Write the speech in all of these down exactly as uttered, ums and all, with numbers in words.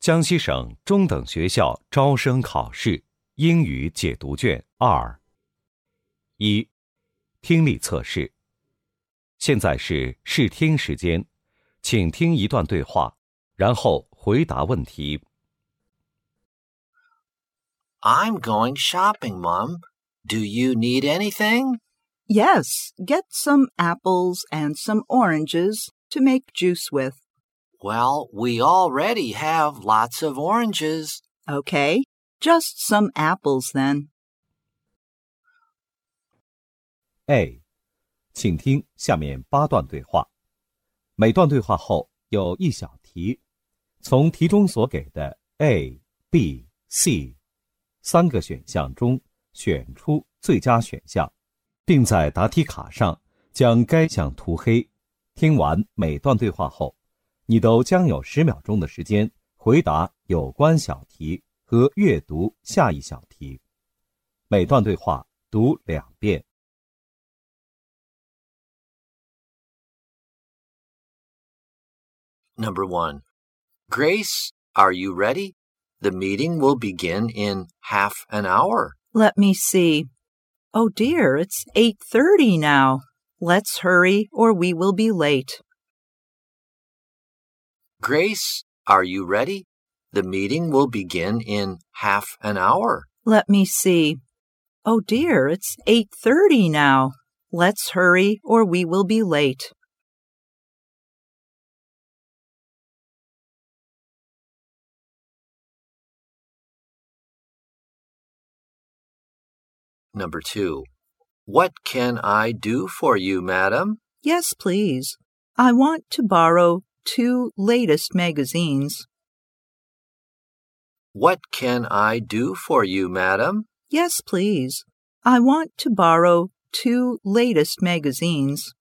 江西省中等学校招生考试英语解读卷二。一、听力测试。现在是试听时间，请听一段对话，然后回答问题。 I'm going shopping, Mom. Do you need anything? Yes, get some apples and some oranges to make juice with. Well, we already have lots of oranges. Okay, just some apples then. A. 请听下面八段对话，每段对话后有一小题，从题中所给的 A、B、C 三个选项中选出最佳选项，并在答题卡上将该项涂黑。听完每段对话后，你都将有十秒钟的时间回答有关小题和阅读下一小题。每段对话读两遍。 Number one. Grace, are you ready? The meeting will begin in half an hour. Let me see. Oh dear, it's eight thirty now. Let's hurry or we will be late. Grace, are you ready? The meeting will begin in half an hour. Let me see. Oh dear, it's eight thirty now. Let's hurry or we will be late. Number two. What can I do for you, madam? Yes, please. I want to borrow two latest magazines. What can I do for you, madam? Yes, please. I want to borrow two latest magazines.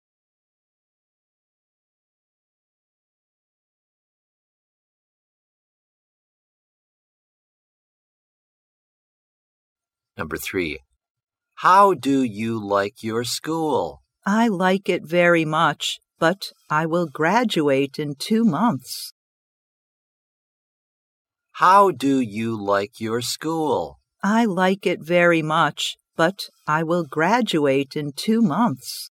Number three. How do you like your school? I like it very much, but I will graduate in two months. How do you like your school? I like it very much, but I will graduate in two months.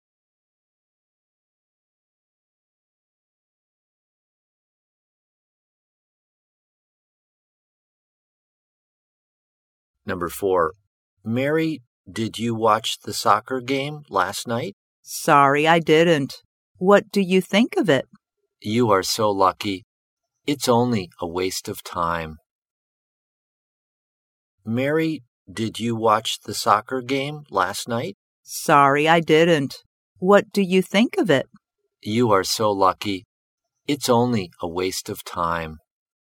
Number four. Mary, did you watch the soccer game last night? Sorry, I didn't. What do you think of it? You are so lucky. It's only a waste of time. Mary, did you watch the soccer game last night? Sorry, I didn't. What do you think of it? You are so lucky. It's only a waste of time.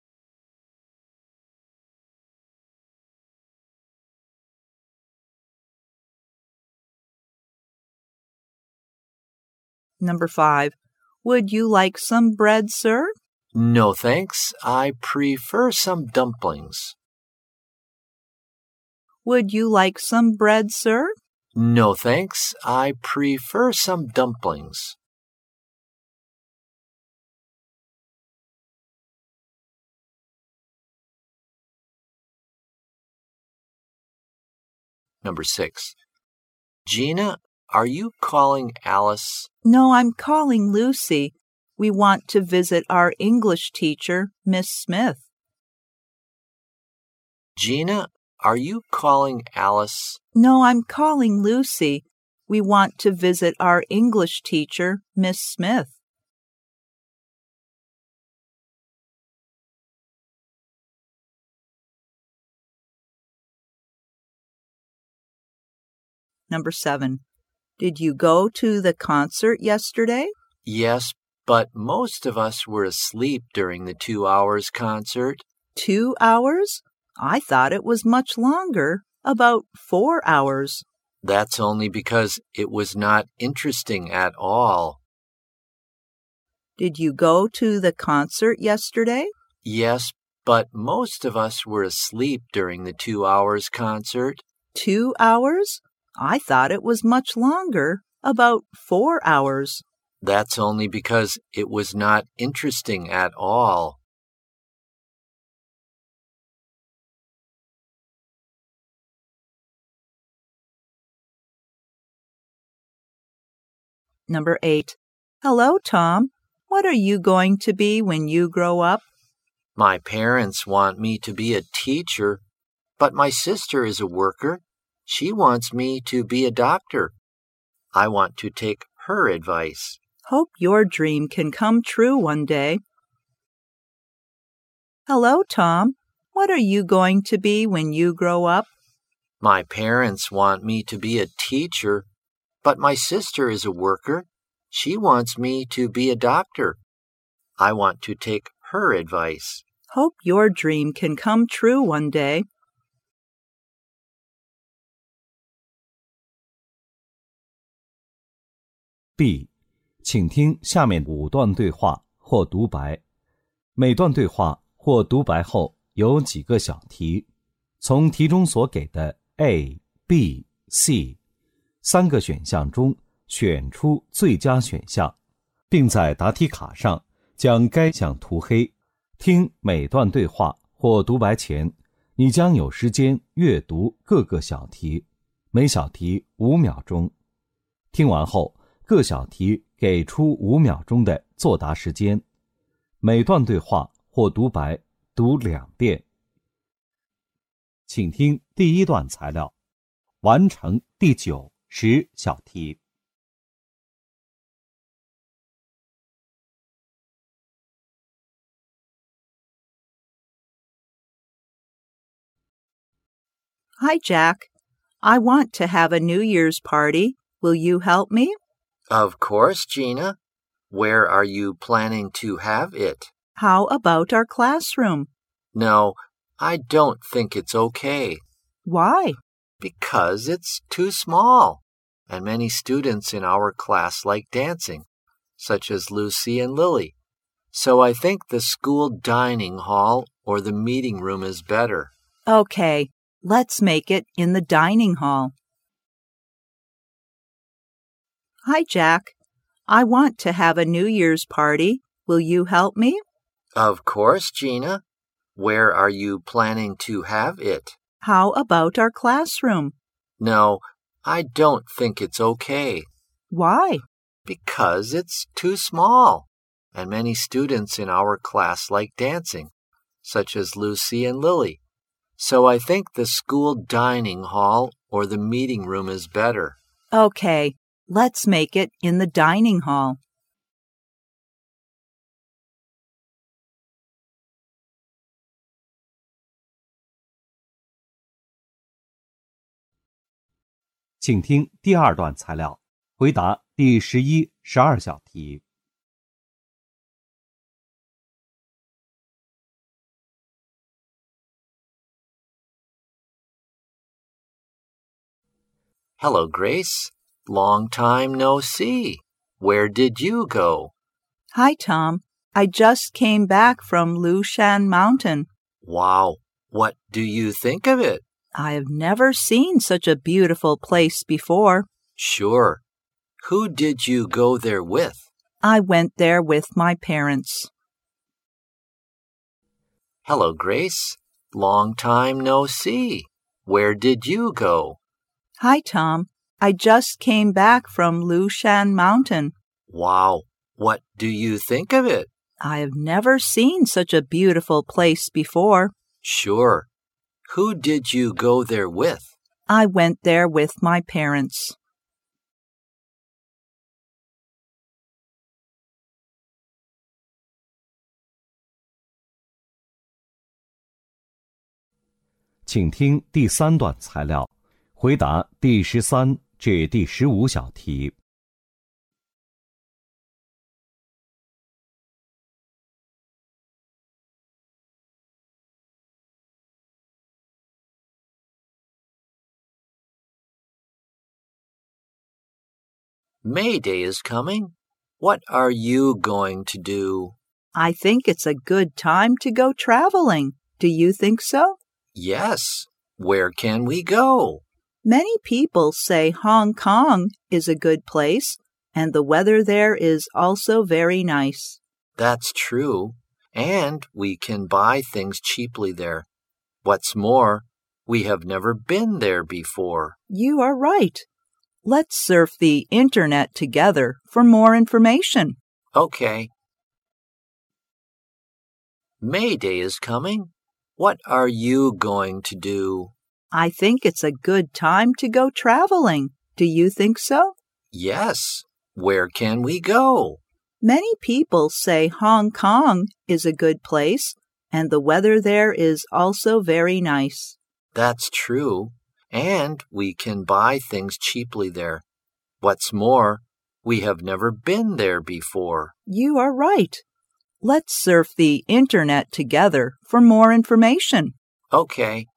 Number five. Would you like some bread, sir? No, thanks. I prefer some dumplings. Would you like some bread, sir? No, thanks. I prefer some dumplings. Number six. Gina, are you calling Alice? No, I'm calling Lucy. We want to visit our English teacher, Miss Smith. Gina, are you calling Alice? No, I'm calling Lucy. We want to visit our English teacher, Miss Smith. Number seven. Did you go to the concert yesterday? Yes, but most of us were asleep during the two hours concert. Two hours? I thought it was much longer, about four hours. That's only because it was not interesting at all. Did you go to the concert yesterday? Yes, but most of us were asleep during the two hours concert. Two hours? I thought it was much longer, about four hours. That's only because it was not interesting at all. Number eight. Hello, Tom. What are you going to be when you grow up? My parents want me to be a teacher, but my sister is a worker. She wants me to be a doctor. I want to take her advice. Hope your dream can come true one day. Hello, Tom. What are you going to be when you grow up? My parents want me to be a teacher, but my sister is a worker. She wants me to be a doctor. I want to take her advice. Hope your dream can come true one day. B，请听下面五段对话或独白。每段对话或独白后有几个小题，从题中所给的 A、B、C 三个选项中选出最佳选项，并在答题卡上将该项涂黑。听每段对话或独白前，你将有时间阅读各个小题，每小题五秒钟。听完后，各小题给出五秒钟的作答时间。每段对话或独白读两遍。请听第一段材料，完成第九、十小题。 Hi, Jack. I want to have a New Year's party. Will you help me? Of course, Gina. Where are you planning to have it? How about our classroom? No, I don't think it's okay. Why? Because it's too small, and many students in our class like dancing, such as Lucy and Lily. So I think the school dining hall or the meeting room is better. Okay, let's make it in the dining hall. Hi, Jack. I want to have a New Year's party. Will you help me? Of course, Gina. Where are you planning to have it? How about our classroom? No, I don't think it's okay. Why? Because it's too small, and many students in our class like dancing, such as Lucy and Lily. So I think the school dining hall or the meeting room is better. Okay, let's make it in the dining hall. .请听第二段材料，回答第十一、十二小题。 Hello, Grace. Long time no see. Where did you go? Hi, Tom. I just came back from Lushan Mountain. Wow. What do you think of it? I have never seen such a beautiful place before. Sure. Who did you go there with? I went there with my parents. Hello, Grace. Long time no see. Where did you go? Hi, Tom. I just came back from Lushan Mountain. Wow. What do you think of it? I have never seen such a beautiful place before. Sure. Who did you go there with? I went there with my parents. .请听第三段材料，回答第十三至第十五小题。 May Day is coming. What are you going to do? I think it's a good time to go traveling. Do you think so? Yes. Where can we go? Many people say Hong Kong is a good place, and the weather there is also very nice. That's true. And we can buy things cheaply there. What's more, we have never been there before. You are right. Let's surf the internet together for more information. Okay. May Day is coming. What are you going to do? I think it's a good time to go traveling. Do you think so? Yes. Where can we go? Many people say Hong Kong is a good place, and the weather there is also very nice. That's true. And we can buy things cheaply there. What's more, we have never been there before. You are right. Let's surf the internet together for more information. Okay.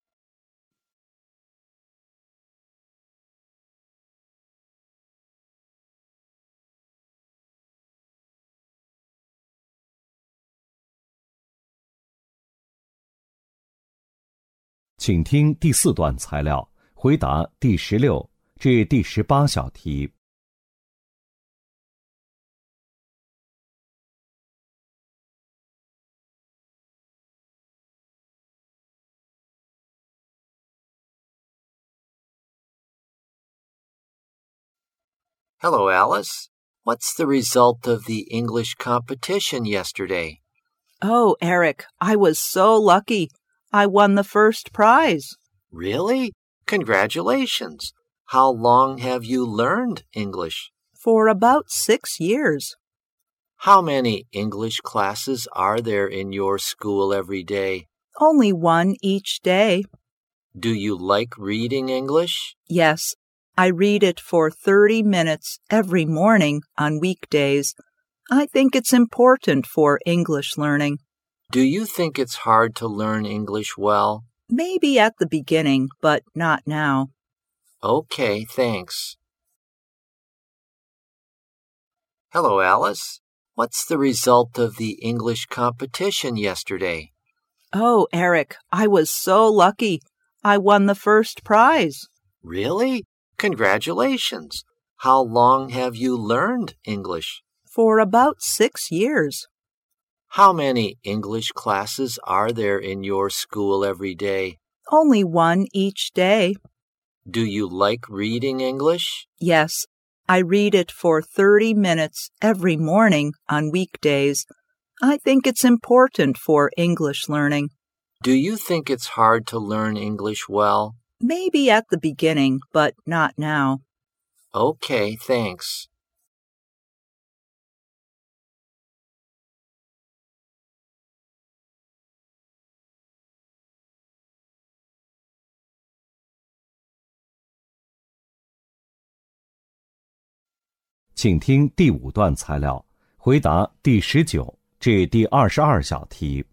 "请听第四段材料，回答第十六至第十八小题。 Hello, Alice. What's the result of the English competition yesterday? Oh, Eric, I was so lucky. I won the first prize. Really? Congratulations. How long have you learned English? For about six years. How many English classes are there in your school every day? Only one each day. Do you like reading English? Yes, I read it for thirty minutes every morning on weekdays. I think it's important for English learning. Do you think it's hard to learn English well? Maybe at the beginning, but not now. Okay, thanks. Hello, Alice. What's the result of the English competition yesterday? Oh, Eric, I was so lucky. I won the first prize. Really? Congratulations. How long have you learned English? For about six years. How many English classes are there in your school every day? Only one each day. Do you like reading English? Yes, I read it for thirty minutes every morning on weekdays. I think it's important for English learning. Do you think it's hard to learn English well? Maybe at the beginning, but not now. Okay, thanks. "请听第五段材料，回答第十九至第二十二小题。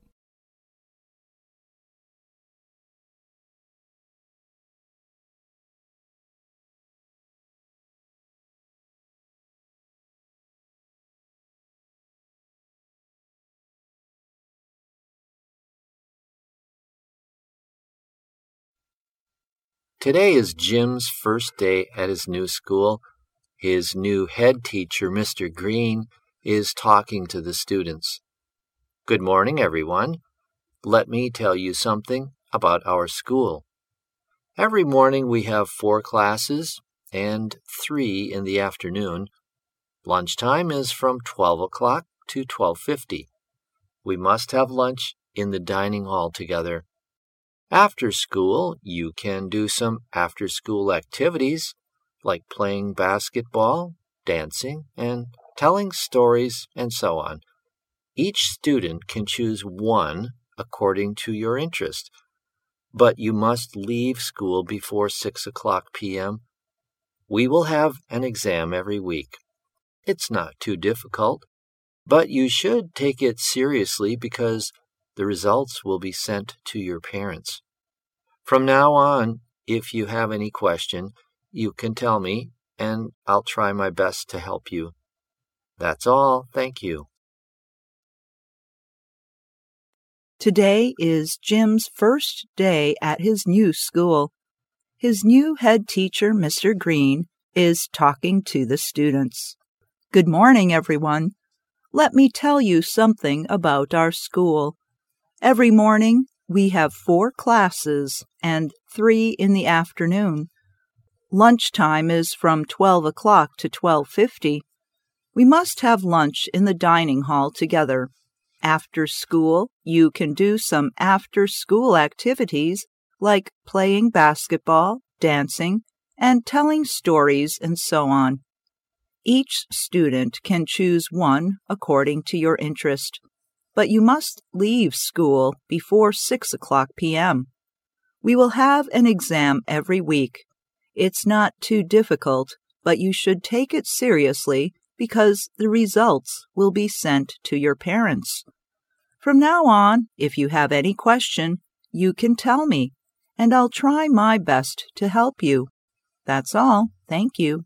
Today is Jim's first day at his new school. His new head teacher, Mister Green, is talking to the students. Good morning, everyone. Let me tell you something about our school. Every morning we have four classes and three in the afternoon. Lunchtime is from twelve o'clock to twelve fifty. We must have lunch in the dining hall together. After school, you can do some after-school activities like playing basketball, dancing, and telling stories, and so on. Each student can choose one according to your interest, but you must leave school before six o'clock p.m. We will have an exam every week. It's not too difficult, but you should take it seriously because the results will be sent to your parents. From now on, if you have any question, you can tell me, and I'll try my best to help you. That's all. Thank you. Today is Jim's first day at his new school. His new head teacher, Mister Green, is talking to the students. Good morning, everyone. Let me tell you something about our school. Every morning, we have four classes and three in the afternoon. Lunchtime is from twelve o'clock to twelve fifty. We must have lunch in the dining hall together. After school, you can do some after-school activities like playing basketball, dancing, and telling stories and so on. Each student can choose one according to your interest, but you must leave school before six o'clock p.m. We will have an exam every week. It's not too difficult, but you should take it seriously because the results will be sent to your parents. From now on, if you have any question, you can tell me, and I'll try my best to help you. That's all. Thank you.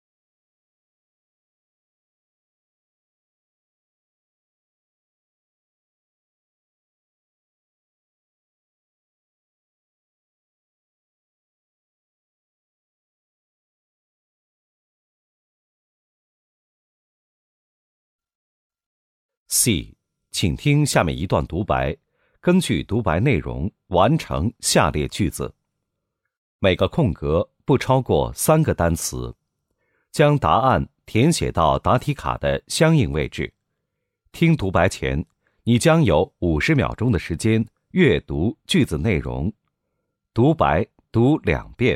C. 请听下面一段独白，根据独白内容完成下列句子。每个空格不超过三个单词，将答案填写到答题卡的相应位置。听独白前，你将有五十秒钟的时间阅读句子内容。独白读两遍。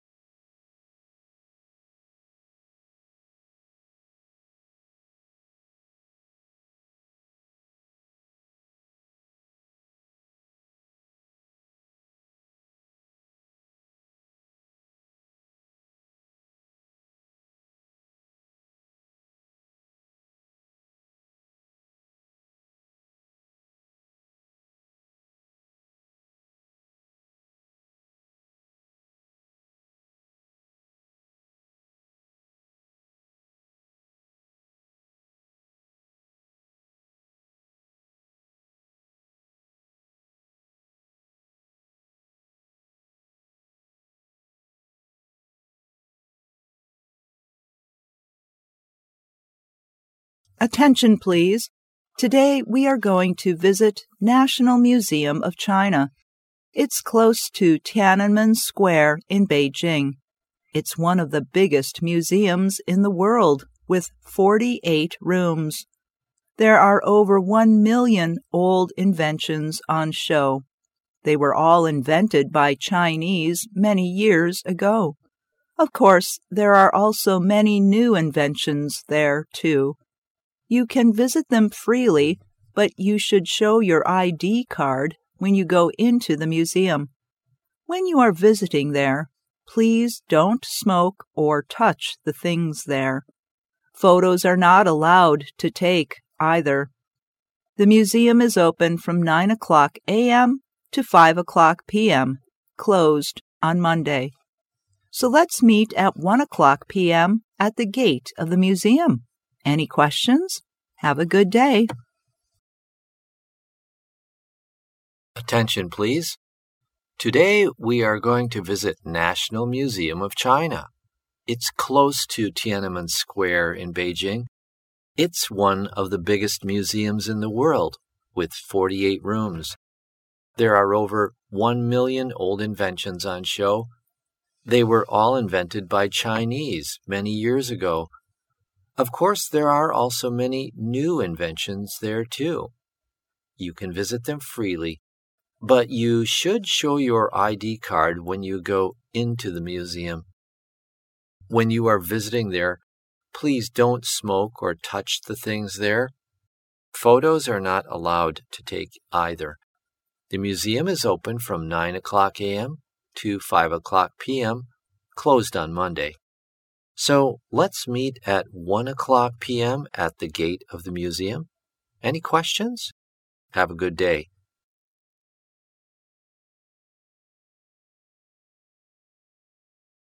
Attention, please. Today we are going to visit National Museum of China. It's close to Tiananmen Square in Beijing. It's one of the biggest museums in the world, with forty-eight rooms. There are over one million old inventions on show. They were all invented by Chinese many years ago. Of course, there are also many new inventions there, too. You can visit them freely, but you should show your I D card when you go into the museum. When you are visiting there, please don't smoke or touch the things there. Photos are not allowed to take either. The museum is open from nine o'clock a.m. to five o'clock p.m., closed on Monday. So let's meet at one o'clock p.m. at the gate of the museum. Any questions? Have a good day. Attention, please. Today we are going to visit National Museum of China. It's close to Tiananmen Square in Beijing. It's one of the biggest museums in the world, with forty-eight rooms. There are over one million old inventions on show. They were all invented by Chinese many years ago. Of course, there are also many new inventions there too. You can visit them freely, but you should show your I D card when you go into the museum. When you are visiting there, please don't smoke or touch the things there. Photos are not allowed to take either. The museum is open from nine o'clock a.m. to five o'clock p.m., closed on Monday. So let's meet at one o'clock p.m. at the gate of the museum. Any questions? Have a good day.